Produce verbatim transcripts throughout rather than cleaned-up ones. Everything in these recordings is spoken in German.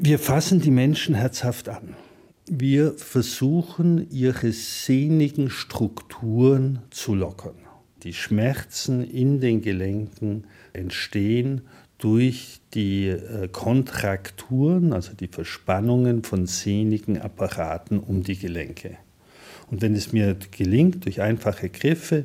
Wir fassen die Menschen herzhaft an. Wir versuchen, ihre sehnigen Strukturen zu lockern. Die Schmerzen in den Gelenken entstehen durch die Kontrakturen, also die Verspannungen von sehnigen Apparaten um die Gelenke. Und wenn es mir gelingt, durch einfache Griffe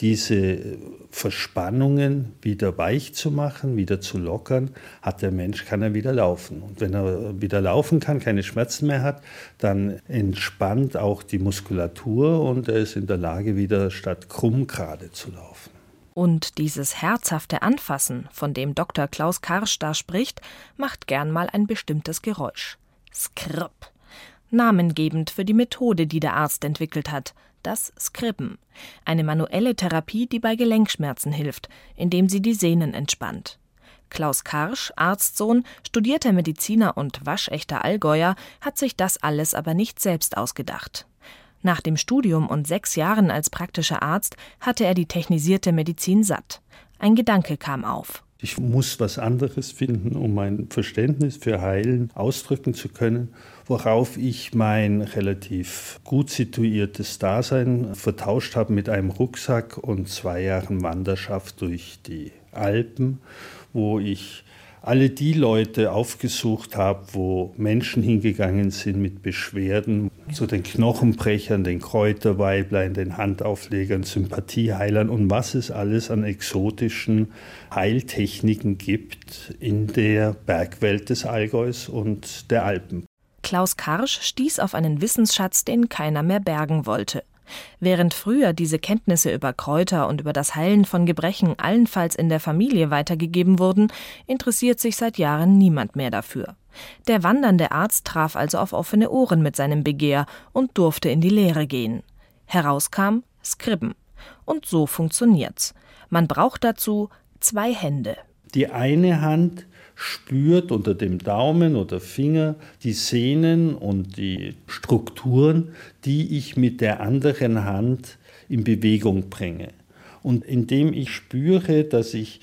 diese Verspannungen wieder weich zu machen, wieder zu lockern, hat der Mensch, kann er wieder laufen. Und wenn er wieder laufen kann, keine Schmerzen mehr hat, dann entspannt auch die Muskulatur und er ist in der Lage, wieder statt krumm gerade zu laufen. Und dieses herzhafte Anfassen, von dem Doktor Klaus Karsch da spricht, macht gern mal ein bestimmtes Geräusch. Skrrp. Namengebend für die Methode, die der Arzt entwickelt hat, das Skribben. Eine manuelle Therapie, die bei Gelenkschmerzen hilft, indem sie die Sehnen entspannt. Klaus Karsch, Arztsohn, studierter Mediziner und waschechter Allgäuer, hat sich das alles aber nicht selbst ausgedacht. Nach dem Studium und sechs Jahren als praktischer Arzt hatte er die technisierte Medizin satt. Ein Gedanke kam auf. Ich muss was anderes finden, um mein Verständnis für Heilen ausdrücken zu können, worauf ich mein relativ gut situiertes Dasein vertauscht habe mit einem Rucksack und zwei Jahren Wanderschaft durch die Alpen, wo ich alle die Leute aufgesucht habe, wo Menschen hingegangen sind mit Beschwerden, zu den Knochenbrechern, den Kräuterweiblein, den Handauflegern, Sympathieheilern und was es alles an exotischen Heiltechniken gibt in der Bergwelt des Allgäus und der Alpen. Klaus Karsch stieß auf einen Wissensschatz, den keiner mehr bergen wollte. Während früher diese Kenntnisse über Kräuter und über das Heilen von Gebrechen allenfalls in der Familie weitergegeben wurden, interessiert sich seit Jahren niemand mehr dafür. Der wandernde Arzt traf also auf offene Ohren mit seinem Begehr und durfte in die Lehre gehen. Herauskam Skribben. Und so funktioniert's. Man braucht dazu zwei Hände. Die eine Hand spürt unter dem Daumen oder Finger die Sehnen und die Strukturen, die ich mit der anderen Hand in Bewegung bringe. Und indem ich spüre, dass ich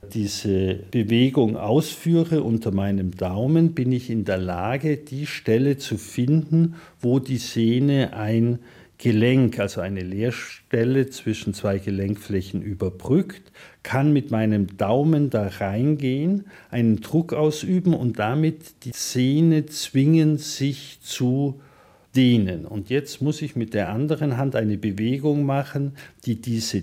diese Bewegung ausführe unter meinem Daumen, bin ich in der Lage, die Stelle zu finden, wo die Sehne ein Gelenk, also eine Leerstelle zwischen zwei Gelenkflächen überbrückt, kann mit meinem Daumen da reingehen, einen Druck ausüben und damit die Sehne zwingen, sich zu dehnen. Und jetzt muss ich mit der anderen Hand eine Bewegung machen, die diese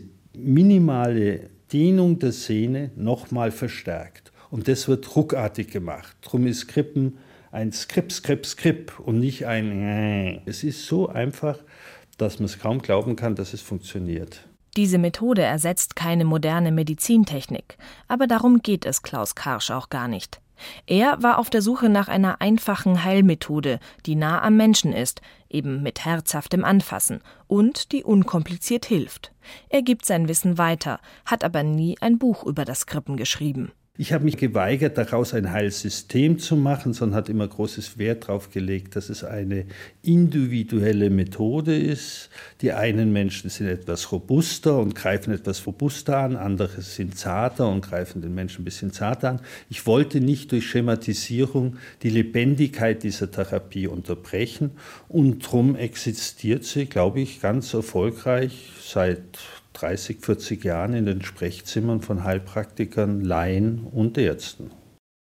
minimale Dehnung der Sehne nochmal verstärkt. Und das wird ruckartig gemacht. Darum ist Skribben ein Skrip, Skrip, Skrip und nicht ein. Es ist so einfach, dass man es kaum glauben kann, dass es funktioniert. Diese Methode ersetzt keine moderne Medizintechnik, aber darum geht es Klaus Karsch auch gar nicht. Er war auf der Suche nach einer einfachen Heilmethode, die nah am Menschen ist, eben mit herzhaftem Anfassen und die unkompliziert hilft. Er gibt sein Wissen weiter, hat aber nie ein Buch über das Skribben geschrieben. Ich habe mich geweigert, daraus ein Heilsystem zu machen, sondern hat immer großes Wert darauf gelegt, dass es eine individuelle Methode ist. Die einen Menschen sind etwas robuster und greifen etwas robuster an, andere sind zarter und greifen den Menschen ein bisschen zarter an. Ich wollte nicht durch Schematisierung die Lebendigkeit dieser Therapie unterbrechen und darum existiert sie, glaube ich, ganz erfolgreich seit dreißig, vierzig Jahren in den Sprechzimmern von Heilpraktikern, Laien und Ärzten.